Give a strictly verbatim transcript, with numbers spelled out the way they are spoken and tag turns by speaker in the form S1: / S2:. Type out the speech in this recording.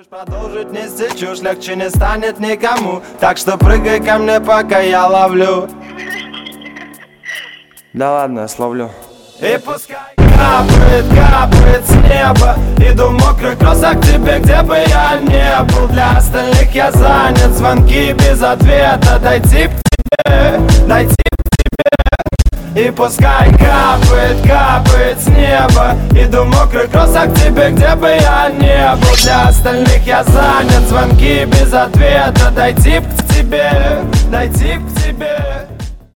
S1: Продолжить нести чушь легче не станет никому. Так что прыгай ко мне, пока я ловлю. Да ладно, я словлю. И пускай капает, капает с неба. Иду в мокрых кроссах к тебе, где бы я не был. Для остальных я занят, звонки без ответа. Дойти к тебе, дойти к тебе. И пускай капает, капает с неба. Иду в мокрых кроссах к тебе, где бы я не был. Для остальных я занят, звонки без ответа. Дойти к тебе, дойти к тебе.